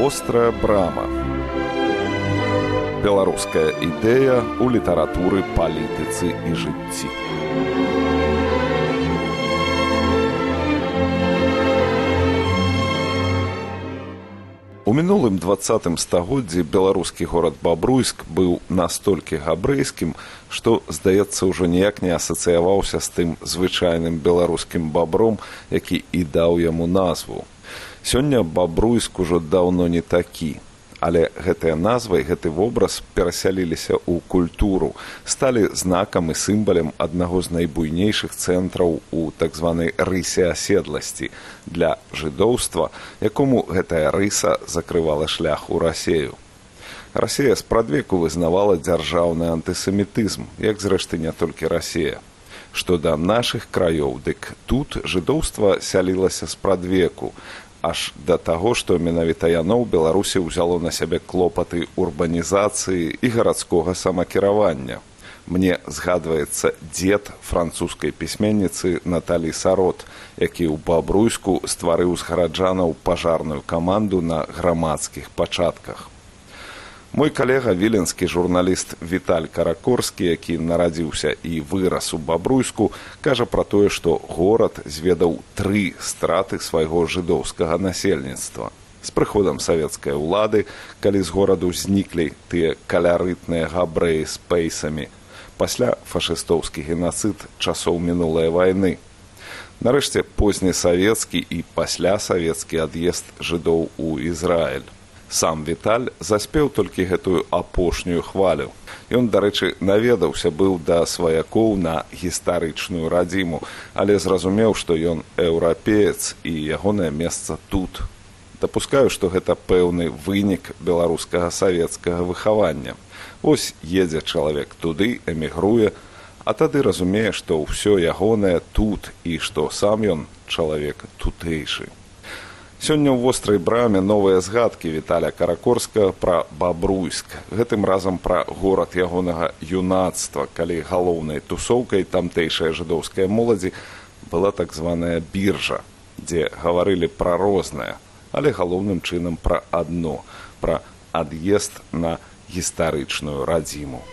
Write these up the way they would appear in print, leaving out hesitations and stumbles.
Вострая брама. Беларуская ідэя ў літаратуры, палітыцы і жыцці. У мінулым 20 стагоддзі беларускі горад Бабруйск быў настолькі габрэйскім, што, здаецца, ўжо ніяк не асацыяваўся з тым звычайным беларускім бабром, які і даў яму назву. Сёння Бабруйск ужо даўно не такі, але гэтая назва і гэты вобраз перасяліліся ў культуру, сталі знакам і сімвалам аднаго з найбуйнейшых цэнтраў у так званай рысе аседласці для жыдоўства, якому гэтая рыса закрывала шлях у Расею. Расея спрадвеку вызнавала дзяржаўны антысемітызм, як зрэшты не толькі Расея. Што да нашых краёў, дык тут жыдоўства сялілася спрадвеку, аж да таго, што менавіта яно ў Беларусі ўзяло на сябе клопаты урбанізацыі і гарадскога самакіравання. Мне згадваецца дзед французскай пісьменніцы Наталі Сарот, які ў Бабруйску стварыў з гараджанаў пажарную каманду на грамадскіх пачатках. Мой калега, віленскі журналіст Віталь Каракорскі, які нарадзіўся і вырас у Бабруйску, кажа пра тое, што горад зведаў 3 страты свайго жыдоўскага насельніцтва. З прыходам савецкай улады, калі з гораду зніклі тыя калярытныя габрэі з пейсамі, пасля фашыстоўскі генацыд часоў мінулай вайны. Нарэшце познесавецкі і паслясавецкі ад'езд жыдоў у Ізраіль. Сам Віталь заспеў толькі гэтую апошнюю хвалю. Ён, дарэчы, наведаўся быў да сваякоў на гістарычную радзіму, але зразумеў, што ён еўрапеец і ягонае месца тут. Дапускаю, што гэта пэўны вынік беларускага савецкага выхавання. Вось едзе чалавек туды, эмігруе, а тады разумее, што ўсё ягонае тут і што сам ён чалавек тутэйшы. Сёння ў вострай браме новыя згадкі Віталя Каракорска пра Бабруйск. Гэтым разам пра горад ягонага юнацтва, калі галоўнай тусоўкай тамтэйшай жыдоўскай моладзі была так званая біржа, дзе гаварылі пра рознае, але галоўным чынам пра адно, пра ад'езд на гістарычную радзіму.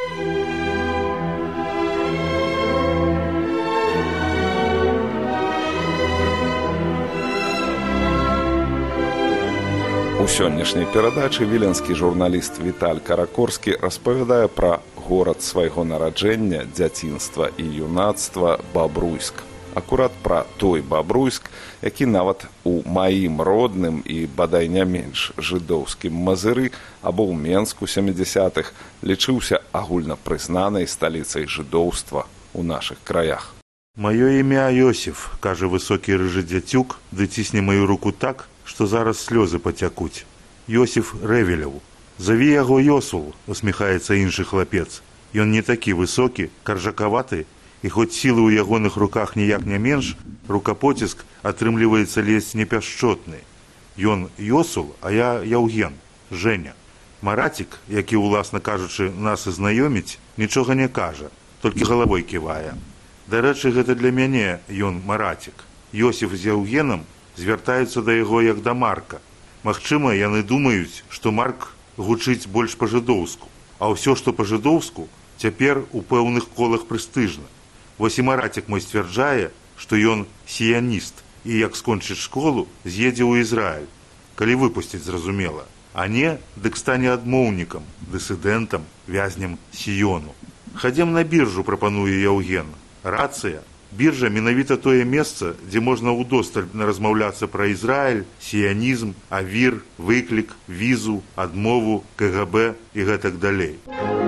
У сённяшняй перадачы віленскі журналіст Віталь Каракорскі распавядае пра горад свайго нараджэння, дзяцінства і юнацтва Бабруйск. Акурат пра той Бабруйск, які нават у маім родным і бадай не менш жыдоўскім Мазыры або ў Менску 70-х лічыўся агульнапрызнанай сталіцай жыдоўства ў нашых краях. «Маё імя Йосиф», кажа высокі рыжы дзяцюк, ды цісне маю руку так, што зараз слёзы пацякуць. «Йосиф Рэвеляў». «Заві яго Йосул», усміхаецца іншы хлапец. Ён не такі высокі, каржакаваты, і хоць сілы ў ягоных руках ніяк не менш, рукапоціск атрымліваецца ледзь не пяшчотны. Ён Йосул, а я Яўген, Жэня. Марацік, які, уласна кажучы, нас і знаёміць, нічога не кажа, толькі галавой ківае. Дарэчы, гэта для мяне ён Марацік. Йосиф з Яўгенам звяртаюцца да яго як да Марка. Магчыма, яны думаюць, што Марк гучыць больш па-жыдоўску, а ўсё, што па-жыдоўску, цяпер у пэўных колах прэстыжна. Вось і Марацік мой сцвярджае, што ён сіяніст і, як скончыць школу, з'едзе ў Ізраіль, калі выпусціць, зразумела. А не, дык стане адмоўнікам, дысідэнтам, вязнем Сіёну. «Хадзем на біржу», прапануе Яўген. Рацыя. Біржа менавіта тое месца, дзе можна ўдосталь размаўляцца пра Ізраіль, сіянізм, авір, выклік, візу, адмову, КГБ і гэтак далей.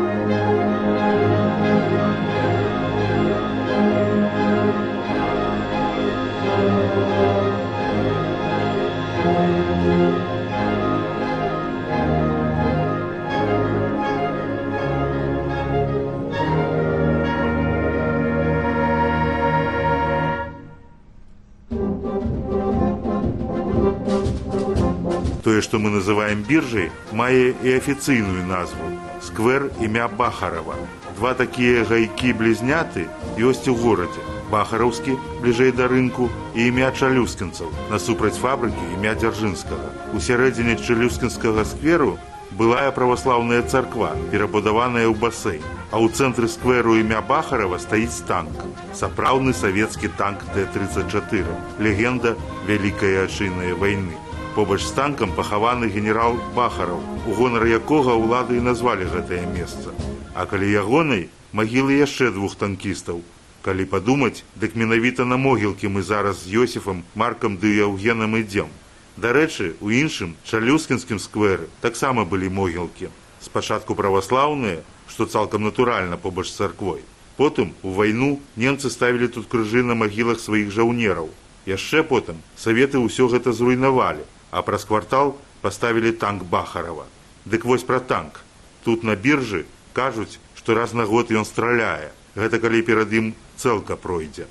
Тое, што мы называем біржай, мае і афіцыйную назву – сквер імя Бахарова. 2 такія гайкі-блізняты ёсць у горадзе. Бахараўскі, бліжэй да рынку, і імя чалюскінцаў, насупраць фабрыкі імя Дзяржынскага. У сярэдзіне чалюскінскага скверу былая праваслаўная царква, перабудаваная ў басейн, а ў цэнтры скверу імя Бахарава стаіць танк. Сапраўдны савецкі танк Д-34, легенда Вялікай Атчайнай вайны. Побач з танкам пахаваны генерал Бахараў, у гонар якога ўлады і назвалі гэтае месца. А калі ягонай, магілы яшчэ двух танкістаў. Калі падумаць, дык менавіта на могілкі мы зараз з Ёсіфам, Маркам ды Яўгенам ідзем. Дарэчы, у іншым, чалюскінскім скверы таксама былі могілкі. Спачатку праваслаўныя, што цалкам натуральна побач з царквой. Потым, у вайну, немцы ставілі тут крыжы на магілах сваіх жаўнераў. Яшчэ потым саветы ўсё гэта зруйнавалі, а праз квартал паставілі танк Бахарава. Дык вось пра танк. Тут на біржы кажуць, што раз на год ён страляе. Гэта калі перад ім цэлка пройдзе.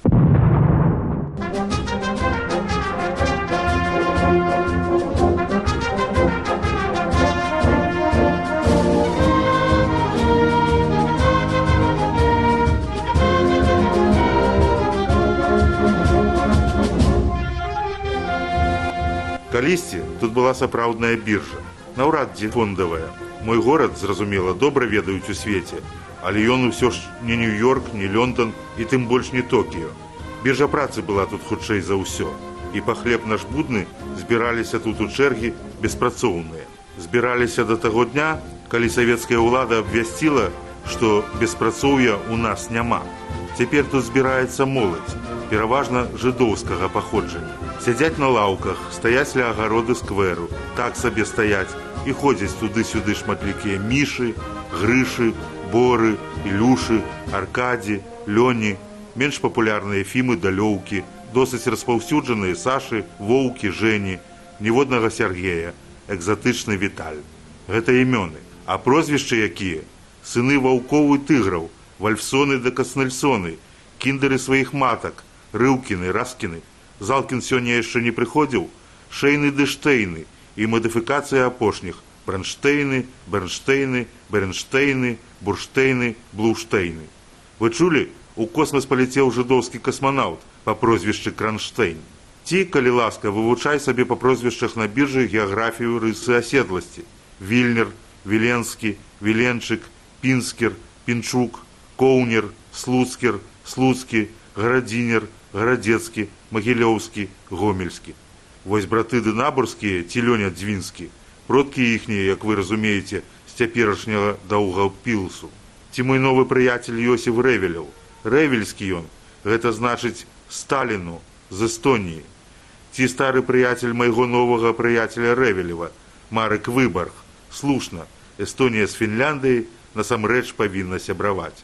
Калісьці тут была сапраўдная біржа. Наўрад ці фондавая. Мой горад, зразумела, добра ведаюць у свеце, але ён усё ж не Нью-Йорк, не Лондон і тым больш не Токіё. Біржа працы была тут хутчэй за ўсё. І па хлеб наш будны збіраліся тут у чэргі беспрацоўныя. Збіраліся да таго дня, калі савецкая ўлада абвясціла, што беспрацоўя ў нас няма. Цяпер тут збіраецца моладзь, пераважна жыдоўскага паходжання. Сядзяць на лаўках, стаяць ля агароды скверу, так сабе стаяць, і ходзяць туды-сюды шматлікія мішы, грышы, боры, ілюшы, аркадзі, лёні, менш папулярныя фімы да лёўкі, досыць распаўсюджаныя Сашы, Воўкі, Жэні, ніводнага Сяргея, экзатычны Віталь. Гэта імёны. А прозвішчы якія? Сыны ваўкоў і тыграў, Вальфсоны да Каснельсоны, кіндеры сваіх матак, Рыўкіны, Раскіны. Залкін сёння яшчэ не прыходзіў, Шэйны ды Штейны і мадыфікацыя апошніх Бранштейны, Бернштейны, Бернштейны, Бурштейны, Блуштейны. Вы чулі? У космас паляцеў жыдоўскі касманаўт па прозвішчы Кранштейн. Ці, калі ласка, вывучай сабе па прозвішчах на біржы геаграфію рысы аседласці. Вільнер, Віленскі, Віленчык, Пінскер, Пінчук, Коўнер, Слуцкер, Слуцкі, Гарадзінер, Гарадзецкі, Магілёўскі, Гомельскі. Вось браты дынабурскія ці Лёня Дзвінскі, продкі іхнія, як вы разумееце, з цяперашняга Даўгаўпілсу. Ці мой новы прыяцель Йосіф Рэвеляў. Рэвельскі ён, гэта значыць Сталіну, з Эстоніі. Ці стары прыяцель майго новага прыяцеля Рэвелева, Марек Выбарг. Слушна, Эстонія з Фінляндыяй насамрэч павінна сябраваць.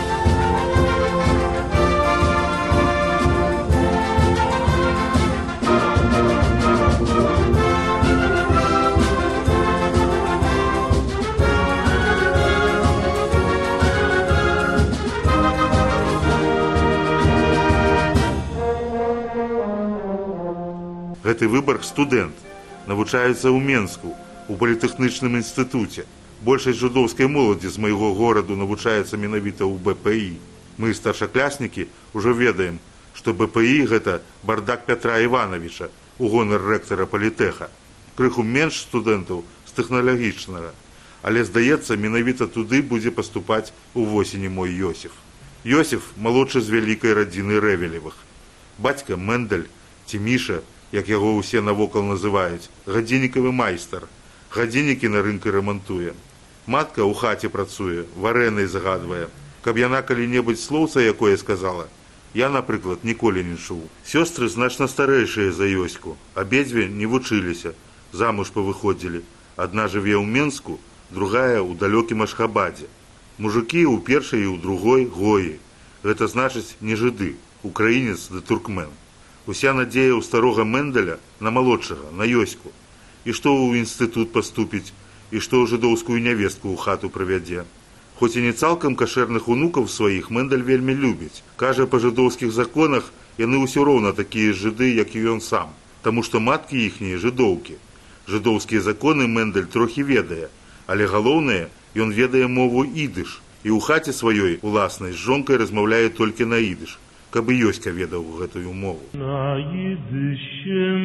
Гэты Выбарг студэнт, навучаецца ў Менску, у політэхнічным інстытуце. Большасць жыдоўскай моладзі з майго гораду навучаецца менавіта ў БПІ. Мы, старшакляснікі, ужо ведаем, што БПІ – гэта бардак Пятра Івановича, у гонар рэктара палітэха. Крыху менш студэнтаў з тэхналагічнага. Але, здаецца, менавіта туды будзе паступаць увосені мой Йосіф. Йосіф – малодшы з вялікай радзіны Рэвелевых. Бацька Мендаль ці Міша, як яго ўсе навокал называюць, гадзіннікавы майстар. Гадзіннікі на рынку рамантуе. Матка ў хаце працуе, варэнай загадвае. Каб яна калі-небудзь слоўца якое сказала, я, напрыклад, ніколі не чуў. Сёстры значна старэйшыя за Ёську. Абедзве не вучыліся, замуж павыходзілі. Адна жыве ў Менску, другая ў далёкім Ашхабадзе. Мужыкі ў першай і ў другой гоі. Гэта значыць не жыды, украінец ды туркмен. Уся надзея ў старога Мендаля на малодшага, на Ёську. І што ў інстытут паступіць, і што ў жыдоўскую нявестку ў хату правядзе. Хоць і не цалкам кашэрных унукаў сваіх Мендаль вельмі любіць. Кажа, па жыдоўскіх законах яны ўсё роўна такія жыды, як і ён сам. Таму што маткі іхнія жыдоўкі. Жыдоўскія законы Мендаль трохі ведае, але галоўнае, ён ведае мову ідыш. І ў хаце сваёй уласнай з жонкай размаўляе толькі на ідыш. каб і Ёська ведаў гэтую мову. Na jüdischen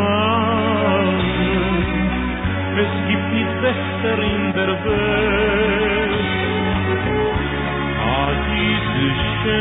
Namen, es gibt nicht besser in der Welt. A jüdische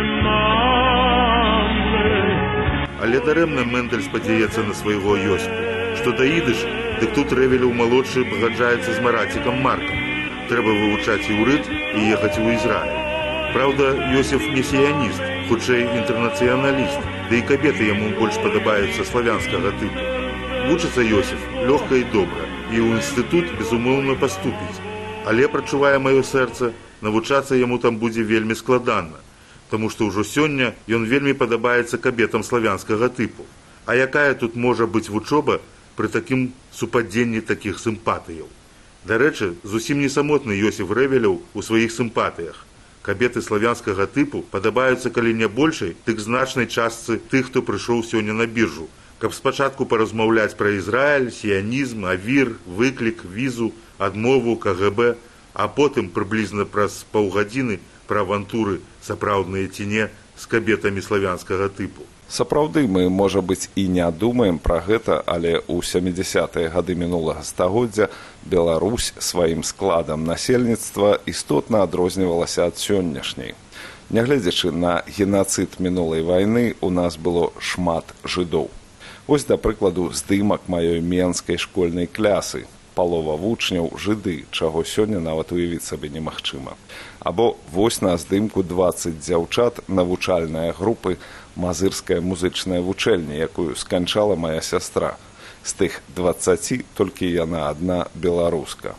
Namen. Але дарэмна Мендэль спадзяецца на свайго Ёську. Што да ідыш, дык тут Рэвелеў малодшы пагаджаецца з марацікам Маркам. Трэба вывучаць іўрыт і ехаць у Ізраіль. Праўда, Ёсіф не сіяніст, хутчэй інтэрнацыяналіст, да і кабеты яму больш падабаюцца славянскага тыпу. Вучыцца Ёсіф лёгка і добра, і ў інстытут, безумоўна, паступіць. Але, прачувае маё сэрца, навучацца яму там будзе вельмі складана, таму што ўжо сёння ён вельмі падабаецца кабетам славянскага тыпу. А якая тут можа быць вучоба пры такім супадзенні такіх сімпатыяў? Дарэчы, зусім не самотны Ёсіф Рэвелеў у сваіх сімпатыях. Кабеты славянскага тыпу падабаюцца калі не большай, дык значнай частцы тых, хто прыйшоў сёння на біржу, каб спачатку паразмаўляць пра Ізраіль, сіянізм, авір, выклік, візу, адмову, КГБ, а потым прыблізна праз паўгадзіны пра авантуры сапраўдныя ці не з кабетамі славянскага тыпу. Сапраўды, мы, можа быць, і не думаем пра гэта, але ў 70-е гады мінулага стагоддзя Беларусь сваім складам насельніцтва істотна адрознівалася ад сённяшняй. Нягледзячы на генацыд мінулай вайны, у нас было шмат жыдоў. Вось, да прыкладу, здымак маёй менскай школьнай клясы. Палова вучняў жыды, чаго сёння нават уявіць сабе немагчыма. Або вось на здымку 20 дзяўчат навучальныя групы мазырская музычная вучэльня, якую сканчала мая сястра. З тых 20 толькі яна адна беларуска.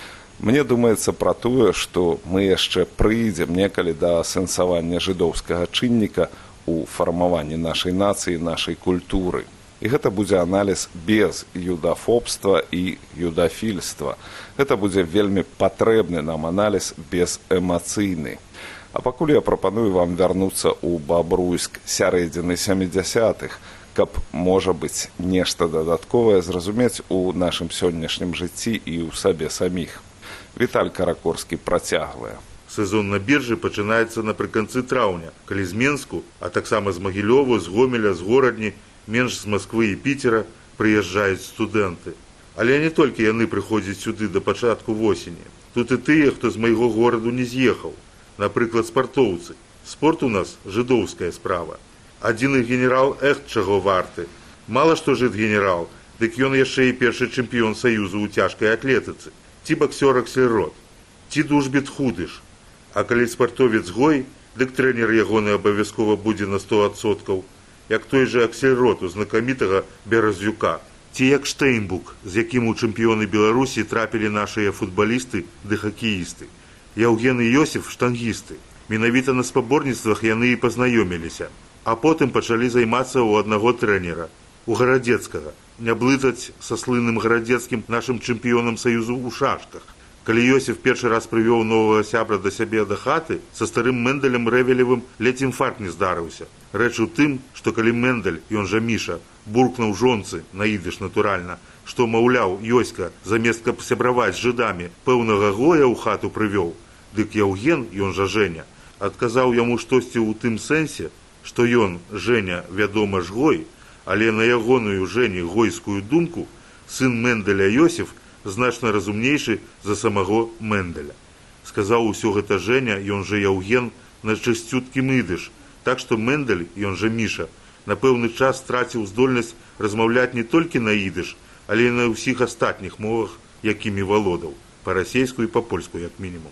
Мне думаецца пра тое, што мы яшчэ прыйдзем некалі да асэнсавання жыдоўскага чынніка ў фармаванні нашай нацыі, нашай культуры. І гэта будзе аналіз без юдафобства і юдафільства. Гэта будзе вельмі патрэбны нам аналіз безэмацыйны. А пакуль я прапаную вам вярнуцца ў Бабруйск сярэдзіны 70-х, каб, можа быць, нешта дадатковае зразумець у нашым сённяшнім жыцці і ў сабе саміх. Віталь Каракорскі працягвае. Сезон на біржы пачынаецца напрыканцы траўня, калі з Менску, а таксама з Магілёва, з Гомеля, з Горадні, менш з Масквы і Піцера прыязджаюць студэнты. Але не толькі яны прыходзяць сюды да пачатку восені. Тут і тыя, хто з майго гораду не з'ехаў. Напрыклад, спартоўцы. Спорт у нас жыдоўская справа. Адзіны генерал чаго варты. Мала што жыд генерал, дык ён яшчэ і першы чэмпіён Саюзу ў цяжкай атлетыцы. Ці баксёр Аксельрод, ці дужбіт Худыш. А калі спартовец гой, дык трэнер ягоны абавязкова будзе на 100%, як той же Аксельрод у знакамітага Беразюка. Ці як Штейнбук, з якім у чэмпіёны Беларусі трапілі нашыя футбалісты ды хакеісты. Яўген і Ёсіф штангісты. Менавіта на спаборніцтвах яны і пазнаёміліся. А потым пачалі займацца ў аднаго трэнера, у Гарадзецкага. Не блытаць са слынным Гарадзецкім нашым чэмпіёнам Саюзу ў шашках. Калі Ёсіф першы раз прывёў новага сябра да сябе да хаты, са старым Мендэлем Рэвелевым ледзь інфаркт не здарыўся. Рэч у тым, што калі Мендэль, ён жа Міша, буркнуў жонцы, на ідыш натуральна, што, маўляў, Ёська, замест каб сябраваць з жыдамі, пэўнага гоя ў хату прывёў, дык Яўген, ён жа Жэня, адказаў яму штосьці ў тым сэнсе, што ён, Жэня, вядома ж гой, але на ягоную Жэні гойскую думку сын Мендэля Ёсіф значна разумнейшы за самого Мендэля. Сказаў усё гэта Жэня, ён жа Яўген, на чысцюткім ідыш, так што Мендэль, ён жа Міша, на пэўны час страціў здольнасць размаўляць не толькі на ідыш, але і на ўсіх астатніх мовах, якімі валодаў, па-расейску і па-польску, як мінімум.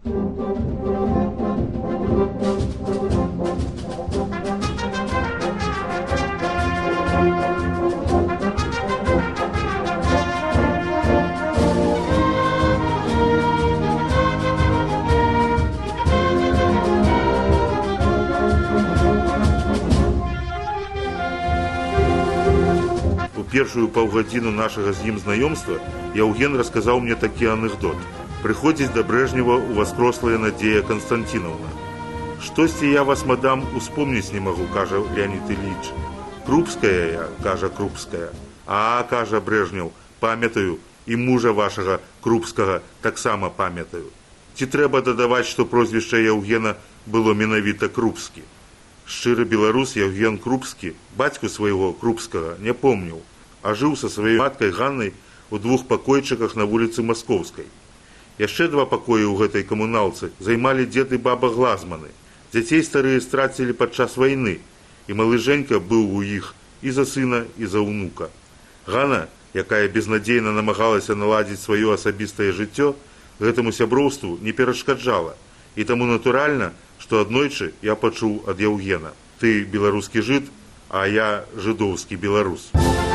Першую паўгадзіну нашага з ім знаёмства Яўген расказаў мне такі анекдот. Прыходзіць да Брэжнева уваскрослая Надзея Канстантінаўна. «Штосьці я вас, мадам, успомніць не магу», кажа Леонід Ілліч. «Крупская я», кажа Крупская. «А, кажа Брэжнеў, памятаю, і мужа вашага Крупскага таксама памятаю». Ці трэба дадаваць, што прозвішча Яўгена было менавіта Крупскі? Шчыры беларус Яўген Крупскі бацьку свайго Крупскага не помніў, а жыў са сваёй маткай Ганнай у 2 пакойчыках на вуліцы Маскоўскай. Яшчэ 2 пакоі ў гэтай камуналцы займалі дзед і баба Глазманы. Дзяцей старыя страцілі падчас вайны, і малы Женька быў у іх і за сына, і за ўнука. Ганна, якая безнадзейна намагалася наладзіць сваё асабістае жыццё, гэтаму сяброўству не перашкаджала. І таму натуральна, што аднойчы я пачуў ад Яўгена: ты беларускі жыд, а я жыдоўскі беларус.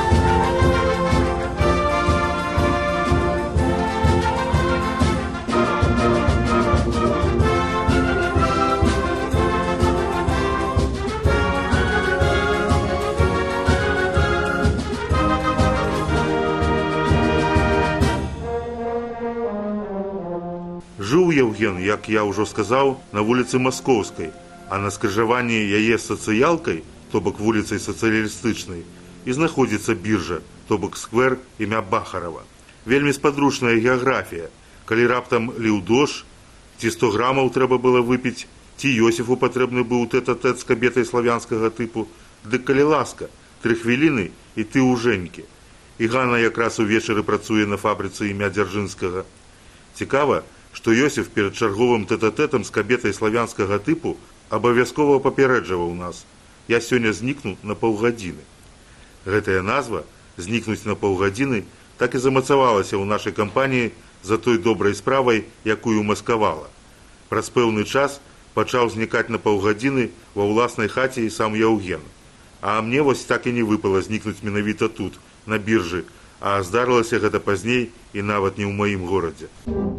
Жыў Яўген, як я ўжо сказаў, на вуліцы Маскоўскай, а на скрыжаванні яе з сацыялкай, то бок вуліцай сацыялістычнай, і знаходзіцца біржа, то бок сквер імя Бахарова. Вельмі спадручная геаграфія. Калі раптам ліў дождж, ці 100 грамаў трэба было выпіць, ці Йосіфу патрэбны быў тэт-а-тэт з кабетай славянскага тыпу, дык калі ласка, 3 хвіліны і ты ў Жэнькі. І Ганна якраз увечары працуе на фабрыцы імя Дзяржынскага. Цікава, што Йосіф перад чарговым тэт-а-тэтам з кабетай славянскага тыпу абавязкова папярэджваў нас: я сёння знікну на паўгадзіны. Гэтая назва «знікнуць на паўгадзіны» так і замацавалася ў нашай кампаніі за той добрай справай, якую маскавала. Праз пэўны час пачаў знікаць на паўгадзіны ва ўласнай хаце і сам Яўген. А мне вось так і не выпала знікнуць менавіта тут, на біржы, а здарылася гэта пазней і нават не ў маім горадзе.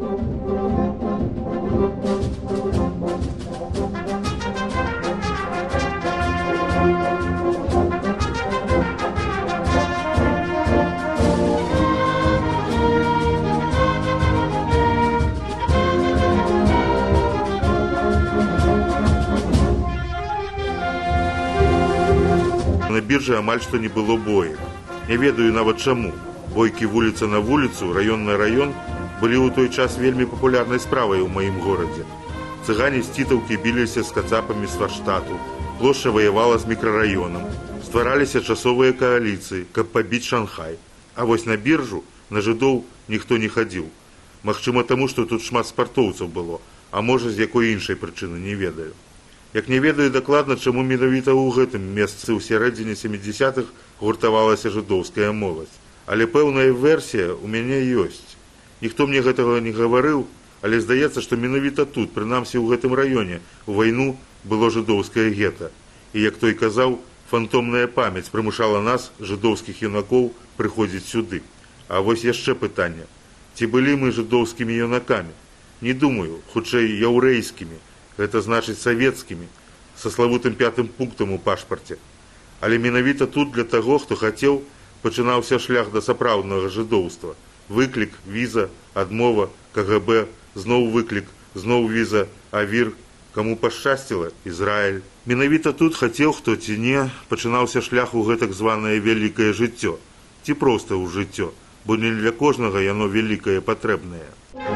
На біржы амаль што не было боек. Не ведаю нават чаму. Бойкі вуліца на вуліцу, раён на раён былі ў той час вельмі папулярнай справай у маім горадзе. Цыгане з цітаўкі біліся з кацапамі з Фарштату, плошча ваявала з мікрараёнам, ствараліся часовыя кааліцыі, каб пабіць Шанхай. А вось на біржу, на жыдоў ніхто не хадзіў. Магчыма таму, што тут шмат спартоўцаў было, а можа з якой іншай прычыны, не ведаю. Як не ведаю дакладна, чаму менавіта ў гэтым месцы ў сярэдзіне 70-х гуртавалася жыдоўская моладзь. Але пэўная версія ў мяне ёсць. Ніхто мне гэтага не гаварыў, але здаецца, што менавіта тут, прынамсі ў гэтым раёне, у вайну было жыдоўскае гета. І, як той казаў, фантомная памяць прымушала нас, жыдоўскіх юнакоў, прыходзіць сюды. А вось яшчэ пытанне. Ці былі мы жыдоўскімі юнакамі? Не думаю, хутчэй яўрэйскімі. Гэта значыць савецкімі, са славутым 5-м пунктам у пашпарце. Але менавіта тут для таго, хто хацеў, пачынаўся шлях да сапраўднага жыдоўства. Выклік, віза, адмова, КГБ, зноў выклік, зноў віза, авір. Каму пашчасціла, Ізраіль. Менавіта тут хацеў хто ці не, пачынаўся шлях у гэтак званае вялікае жыццё. Ці проста ў жыццё, бо не для кожнага яно вялікае патрэбнае.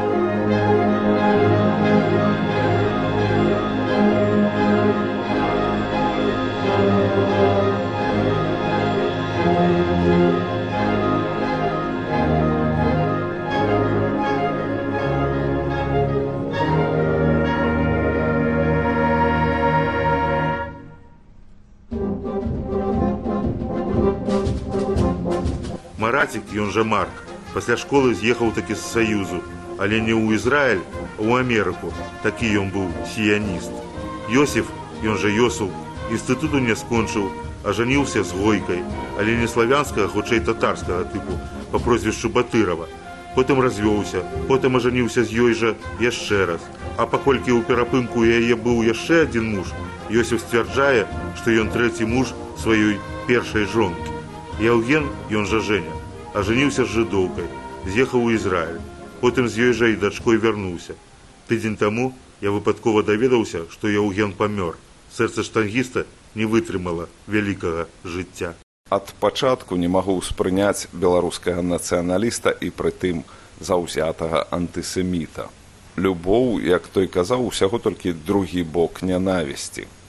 Марацік, ён жа Марк, пасля школы з'ехаў такі з Саюзу, але не ў Ізраіль, а ў Амерыку. Такі ён быў сіяніст. Йосіф, ён жа Йосул, інстытуту не скончыў, ажаніўся з Гойкай, але не славянскага, хутчэй татарскага тыпу, па прозвішчу Батырава. Потым развёўся, потым ажаніўся з ёй жа яшчэ раз. А паколькі ў перапынку яе быў яшчэ адзін муж, Йосіф сцвярджае, што ён 3-й муж сваёй першай жонкі. Яўген, ён жа Женя, ажаніўся з жыдоўкай, з'ехаў у Ізраіль, потым з ёй жа і дачкой вярнуўся. Тыдзень таму я выпадкова даведаўся, што Яўген памёр. Сэрца штангіста не вытрымала вялікага жыцця. Ад пачатку не магу ўспрыняць беларускага нацыяналіста і прытым заўзятага антысеміта. Любоў, як той казаў, усяго толькі другі бок нянавісці.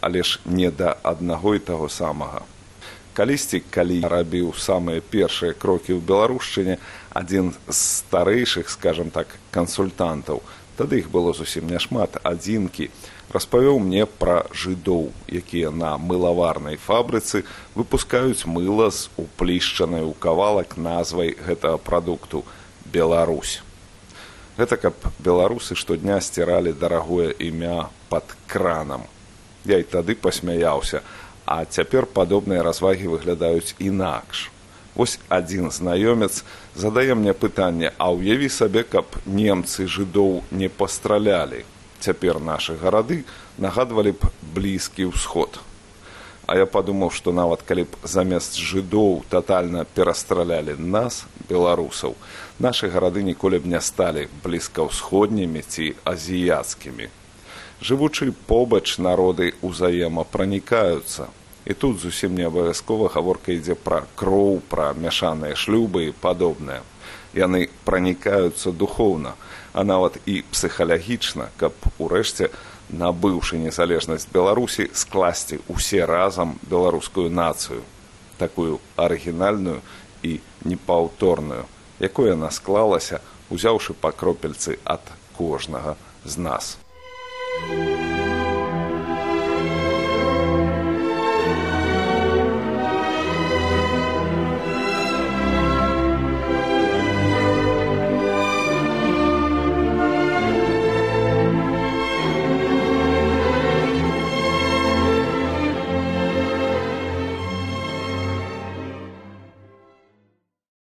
але ж не да аднаго і таго самага. Калісьці, калі рабіў самыя першыя крокі ў беларушчыне, адзін з старэйшых, скажам так, кансультантаў, тады іх было зусім няшмат, адзінкі, распавёў мне пра жыдоў, якія на мылаварнай фабрыцы выпускаюць мыла з уплішчанай у кавалак назвай гэтага прадукту «Беларусь». Гэта каб беларусы штодня сціралі дарагое імя пад кранам. Я і тады пасмяяўся, а цяпер падобныя развагі выглядаюць інакш. Вось адзін знаёмец задае мне пытанне, а ўяві сабе, каб немцы жыдоў не пастралялі. Цяпер нашы гарады нагадвалі б Блізкі ўсход. А я падумаў, што нават калі б замест жыдоў татальна перастралялі нас, беларусаў, нашы гарады ніколі б не сталі блізкаўсходнімі ці азіяцкімі. Жывучы побач, народы ўзаемапранікаюцца. І тут зусім не абавязкова гаворка ідзе пра кроў, пра мяшаныя шлюбы і падобнае. Яны пранікаюцца духоўна, а нават і псіхалагічна, каб урэшце, набыўшы незалежнасць Беларусі, скласці ўсе разам беларускую нацыю, такую арыгінальную і непаўторную, якой яна склалася, узяўшы па кропельцы ад кожнага з нас.